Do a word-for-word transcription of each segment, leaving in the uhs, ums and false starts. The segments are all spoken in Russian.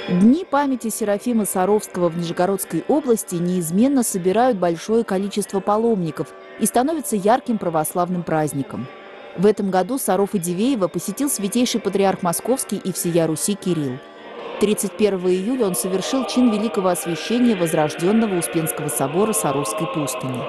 Дни памяти Серафима Саровского в Нижегородской области неизменно собирают большое количество паломников и становятся ярким православным праздником. В этом году Саров и Дивеево посетил святейший патриарх Московский и всея Руси Кирилл. тридцать первого июля он совершил чин великого освящения возрожденного Успенского собора Саровской пустыни.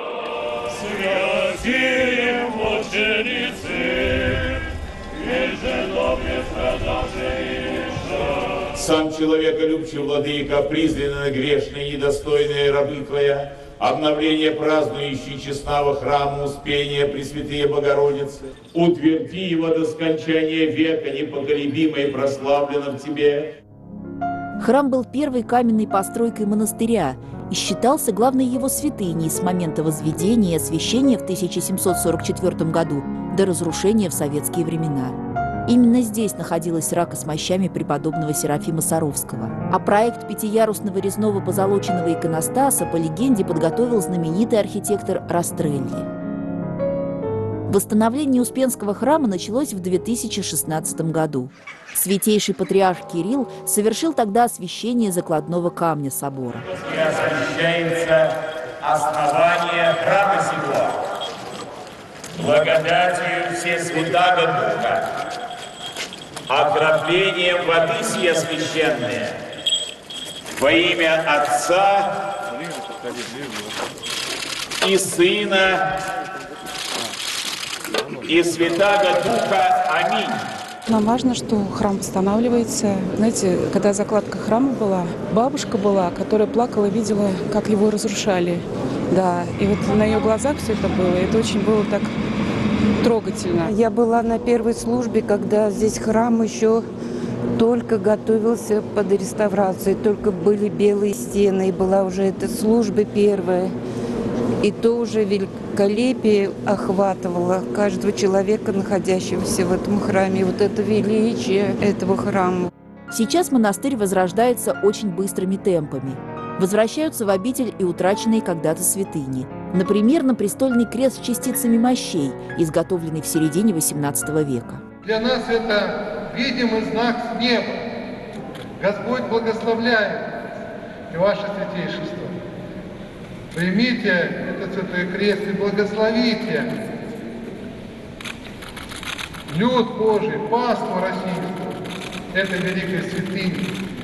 Сам человеколюбчий, владыка, признанные грешные и недостойные рабы Твоя, обновление празднующий честного храма Успения Пресвятые Богородицы, утверди его до скончания века непоколебимо и прославлено в Тебе. Храм был первой каменной постройкой монастыря и считался главной его святыней с момента возведения и освящения в тысяча семьсот сорок четвёртом году до разрушения в советские времена. Именно здесь находилась рака с мощами преподобного Серафима Саровского. А проект пятиярусного резного позолоченного иконостаса, по легенде, подготовил знаменитый архитектор Растрелли. Восстановление Успенского храма началось в две тысячи шестнадцатом году. Святейший патриарх Кирилл совершил тогда освящение закладного камня собора. Освящается основание храма сего, благодатью Всесвятаго Духа, окроплением воды сия священные, во имя Отца и Сына и Святаго Духа. Аминь. Нам важно, что храм восстанавливается. Знаете, когда закладка храма была, бабушка была, которая плакала, видела, как его разрушали. Да, и вот на ее глазах все это было, и это очень было так трогательно. Я была на первой службе, когда здесь храм еще только готовился под реставрацию, только были белые стены, и была уже эта служба первая. И то уже великолепие охватывало каждого человека, находящегося в этом храме. И вот это величие этого храма. Сейчас монастырь возрождается очень быстрыми темпами. Возвращаются в обитель и утраченные когда-то святыни. Например, на престольный крест с частицами мощей, изготовленный в середине восемнадцатого века. Для нас это видимый знак с неба. Господь благословляет и ваше святейшество. Примите этот святой крест и благословите люд Божий, паству российскую, этой великой святыни.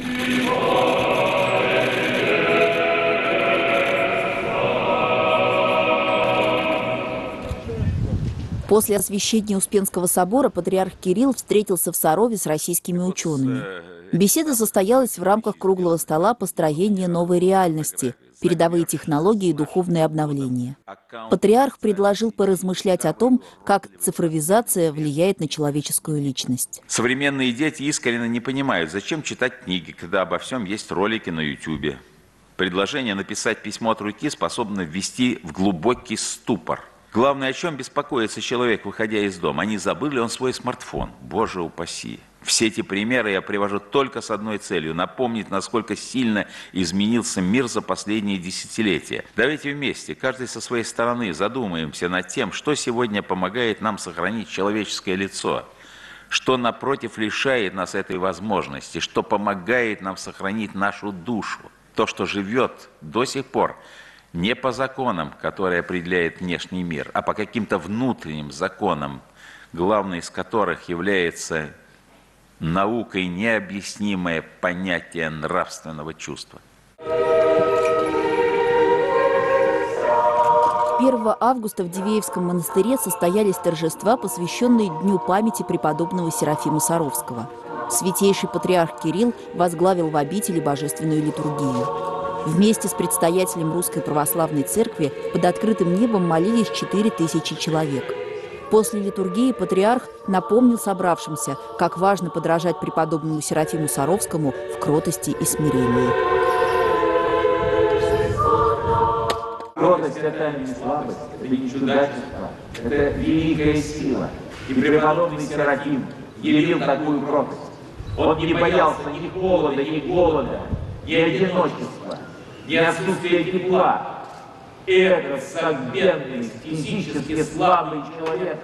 После освящения Успенского собора патриарх Кирилл встретился в Сарове с российскими учеными. Беседа состоялась в рамках круглого стола построения новой реальности, передовые технологии и духовное обновление. Патриарх предложил поразмышлять о том, как цифровизация влияет на человеческую личность. Современные дети искренне не понимают, зачем читать книги, когда обо всем есть ролики на ютубе. Предложение написать письмо от руки способно ввести в глубокий ступор. Главное, о чем беспокоится человек, выходя из дома. А не забыл ли он свой смартфон? Боже упаси. Все эти примеры я привожу только с одной целью – напомнить, насколько сильно изменился мир за последние десятилетия. Давайте вместе, каждый со своей стороны, задумаемся над тем, что сегодня помогает нам сохранить человеческое лицо, что, напротив, лишает нас этой возможности, что помогает нам сохранить нашу душу, то, что живет до сих пор не по законам, которые определяет внешний мир, а по каким-то внутренним законам, главной из которых является наукой необъяснимое понятие нравственного чувства. первого августа в Дивеевском монастыре состоялись торжества, посвященные Дню памяти преподобного Серафима Саровского. Святейший патриарх Кирилл возглавил в обители божественную литургию. Вместе с предстоятелем Русской Православной Церкви под открытым небом молились четыре тысячи человек. После литургии патриарх напомнил собравшимся, как важно подражать преподобному Серафиму Саровскому в кротости и смирении. Кротость – это не слабость, это не чудачество, это великая сила. И преподобный Серафим явил такую кротость. Он не боялся ни холода, ни голода, ни одиночества, ни отсутствия тепла. И этот согбенный, физически слабый человек,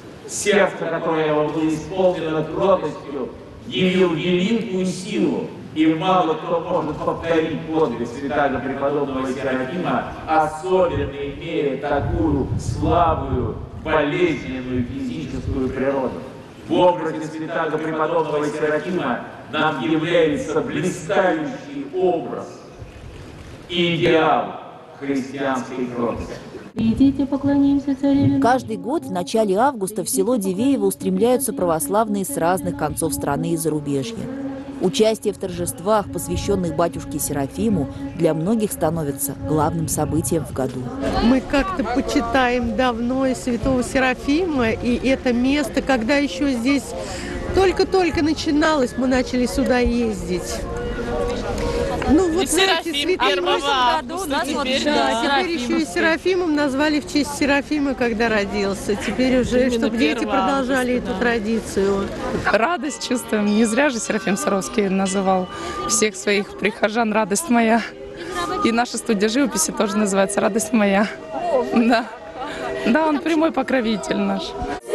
сердце которое его было исполнено кротостью, явил великую силу И мало кто может повторить подвиг святаго преподобного Серафима, особенно имея такую слабую, болезненную физическую природу. В образе святаго преподобного Серафима нам является блистающий образ и идеал христианской кротости. Идите, поклонимся царевне. Каждый год в начале августа в село Дивеево устремляются православные с разных концов страны и зарубежья. Участие в торжествах, посвященных батюшке Серафиму, для многих становится главным событием в году. Мы как-то почитаем давно и святого Серафима, и это место, когда еще здесь только-только начиналось, мы начали сюда ездить. Ну вот, знаете, святым году нас вот, да, теперь еще и Серафимом назвали в честь Серафима, когда родился. Теперь уже, чтобы дети продолжали эту традицию. Радость чувствуем. Не зря же Серафим Саровский называл всех своих прихожан «Радость моя». И наша студия живописи тоже называется «Радость моя». Да, да, он прямой покровитель наш.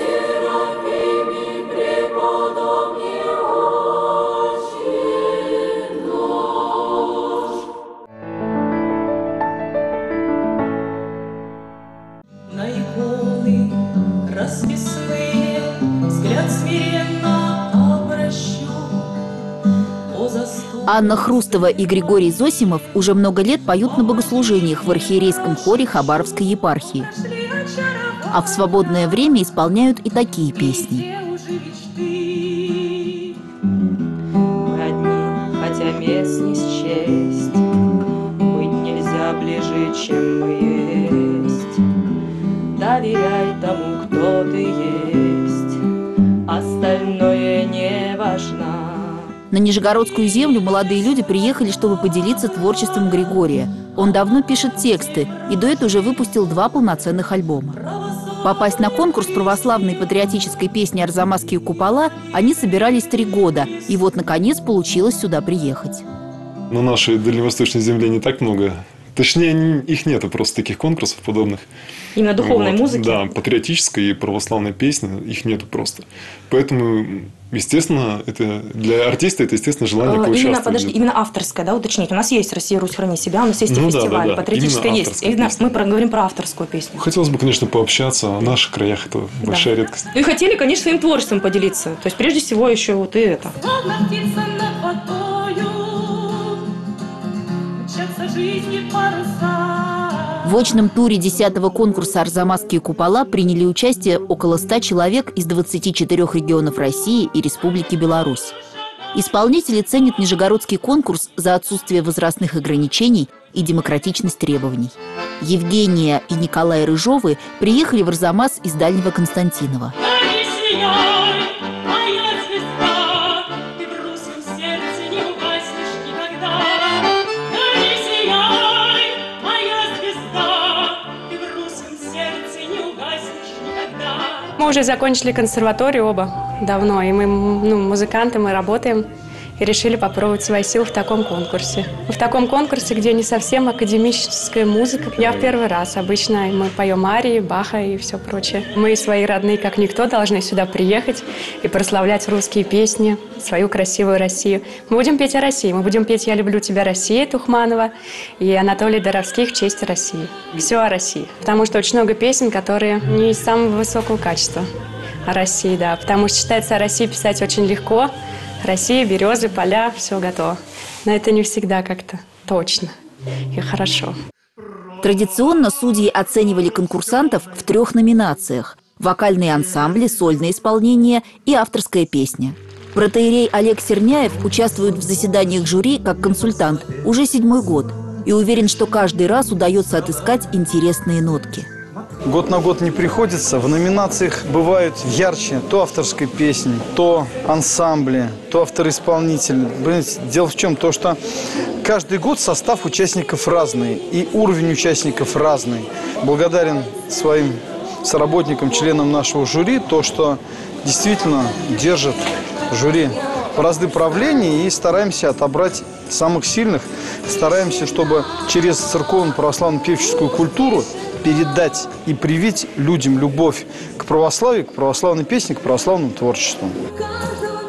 Анна Хрустова и Григорий Зосимов уже много лет поют на богослужениях в архиерейском хоре Хабаровской епархии. А в свободное время исполняют и такие песни. Мы одни, хотя мест не счесть, быть нельзя ближе, чем мы есть. Доверяй тому, кто ты есть, остальное не важно. На Нижегородскую землю молодые люди приехали, чтобы поделиться творчеством Григория. Он давно пишет тексты и дуэт уже выпустил два полноценных альбома. Попасть на конкурс православной патриотической песни «Арзамасские купола» они собирались три года. И вот, наконец, получилось сюда приехать. На нашей дальневосточной земле не так много. Точнее, их нету просто таких конкурсов подобных. Именно духовной вот. музыки? Да, патриотической и православной песни их нету просто. Поэтому, естественно, это для артиста это, естественно, желание поучаствовать. Именно, подожди, именно авторская, да, уточнить? У нас есть «Россия, Русь, храни себя», у нас есть ну, и фестиваль, да, да, да. Патриотическая есть. Именно мы проговорим про авторскую песню. Хотелось бы, конечно, пообщаться. В наших краях это да. большая редкость. И хотели, конечно, своим творчеством поделиться. То есть, прежде всего, еще вот и это. В очном туре десятого конкурса «Арзамасские купола» приняли участие около ста человек из двадцати четырёх регионов России и Республики Беларусь. Исполнители ценят нижегородский конкурс за отсутствие возрастных ограничений и демократичность требований. Евгения и Николай Рыжовы приехали в Арзамас из дальнего Константинова. Мы уже закончили консерваторию оба давно, и мы ну, музыканты, мы работаем, и решили попробовать свои силы в таком конкурсе. В таком конкурсе, где не совсем академическая музыка. Я в первый раз. Обычно мы поем арии, Баха и все прочее. Мы, свои родные, как никто, должны сюда приехать и прославлять русские песни, свою красивую Россию. Мы будем петь о России. Мы будем петь «Я люблю тебя, Россия» Тухманова и Анатолий Доровских в честь России. Все о России. Потому что очень много песен, которые не из самого высокого качества. О России, да. Потому что считается, о России писать очень легко. Россия, березы, поля, все готово. Но это не всегда как-то точно и хорошо. Традиционно судьи оценивали конкурсантов в трех номинациях – вокальные ансамбли, сольное исполнение и авторская песня. Протоиерей Олег Серняев участвует в заседаниях жюри как консультант уже седьмой год и уверен, что каждый раз удается отыскать интересные нотки. Год на год не приходится. В номинациях бывают ярче то авторской песни, то ансамбли, то авторы-исполнители. Дело в чем? То, что каждый год состав участников разный, и уровень участников разный. Благодарен своим соработникам, членам нашего жюри, то, что действительно держит жюри бразды правления, и стараемся отобрать самых сильных. Стараемся, чтобы через церковную православную певческую культуру передать и привить людям любовь к православию, к православной песне, к православному творчеству.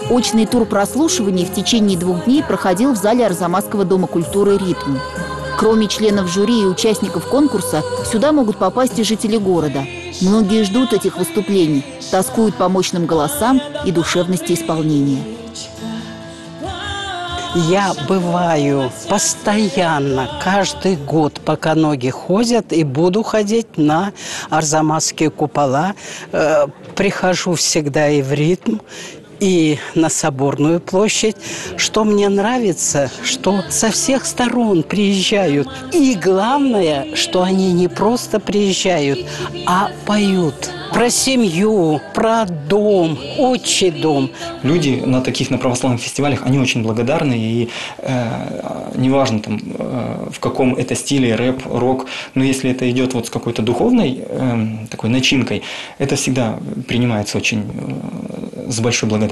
Очный тур прослушиваний в течение двух дней проходил в зале Арзамасского дома культуры «Ритм». Кроме членов жюри и участников конкурса, сюда могут попасть и жители города. Многие ждут этих выступлений, тоскуют по мощным голосам и душевности исполнения. Я бываю постоянно, каждый год, пока ноги ходят, и буду ходить на Арзамасские купола. Э, прихожу всегда и в «Ритм», и на Соборную площадь. Что мне нравится, что со всех сторон приезжают. И главное, что они не просто приезжают, а поют про семью, про дом, отчий дом. Люди на таких, на православных фестивалях, они очень благодарны. И э, неважно, там, э, в каком это стиле, рэп, рок, но если это идет вот с какой-то духовной э, такой начинкой, это всегда принимается очень э, с большой благодарностью.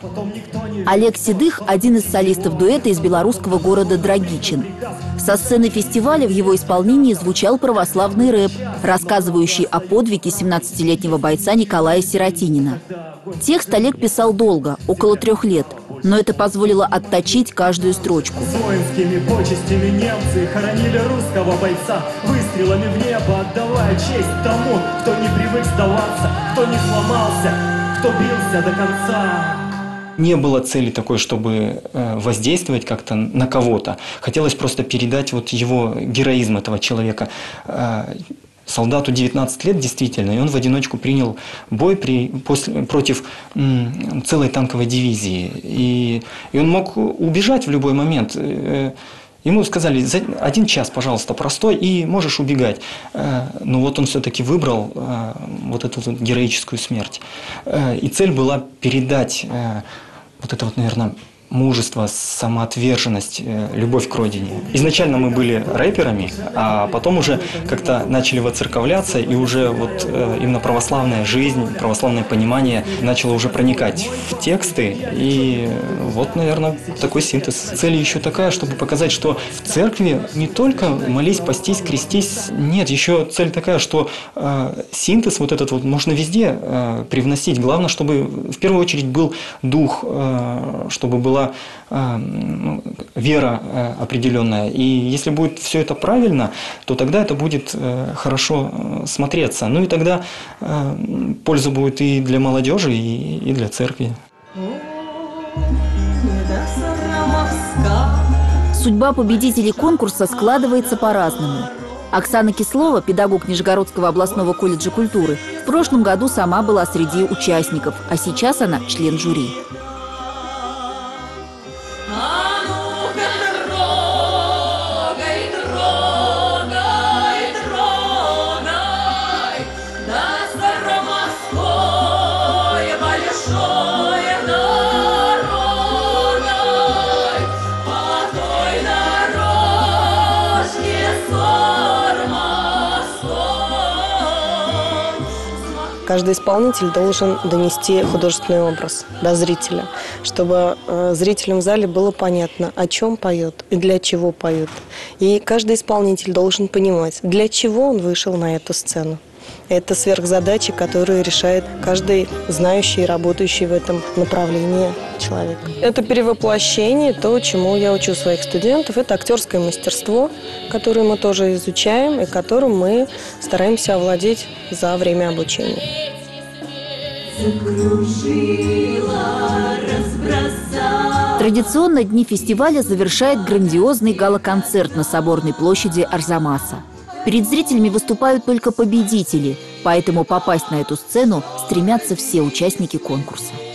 Олег Седых – один из солистов дуэта из белорусского города Драгичин. Со сцены фестиваля в его исполнении звучал православный рэп, рассказывающий о подвиге семнадцатилетнего бойца Николая Сиротинина. Текст Олег писал долго, около трех лет, но это позволило отточить каждую строчку. С воинскими почестями немцы хоронили русского бойца, выстрелами в небо отдавая честь тому, кто не привык сдаваться, кто не сломался, кто бился до конца. Не было цели такой, чтобы воздействовать как-то на кого-то. Хотелось просто передать вот его героизм этого человека. Солдату девятнадцать лет действительно, и он в одиночку принял бой при, после, против м, целой танковой дивизии. И, и он мог убежать в любой момент. Ему сказали, за один час, пожалуйста, простой, и можешь убегать. Но вот он все-таки выбрал вот эту вот героическую смерть. И цель была передать вот это вот, наверное, мужество, самоотверженность, любовь к родине. Изначально мы были рэперами, а потом уже как-то начали воцерковляться, и уже вот именно православная жизнь, православное понимание начало уже проникать в тексты. И вот, наверное, такой синтез. Цель еще такая, чтобы показать, что в церкви не только молись, постись, крестись. Нет, еще цель такая, что э, синтез вот этот вот можно везде э, привносить. Главное, чтобы в первую очередь был дух, э, чтобы была вера определенная. И если будет все это правильно, то тогда это будет хорошо смотреться. Ну и тогда польза будет и для молодежи, и для церкви. Судьба победителей конкурса складывается по-разному. Оксана Кислова, педагог Нижегородского областного колледжа культуры, в прошлом году сама была среди участников, а сейчас она член жюри. Каждый исполнитель должен донести художественный образ до зрителя, чтобы э, зрителям в зале было понятно, о чем поет и для чего поет. И каждый исполнитель должен понимать, для чего он вышел на эту сцену. Это сверхзадачи, которые решает каждый знающий и работающий в этом направлении человек. Это перевоплощение, то, чему я учу своих студентов. Это актерское мастерство, которое мы тоже изучаем и которым мы стараемся овладеть за время обучения. Традиционно дни фестиваля завершает грандиозный гала-концерт на Соборной площади Арзамаса. Перед зрителями выступают только победители, поэтому попасть на эту сцену стремятся все участники конкурса.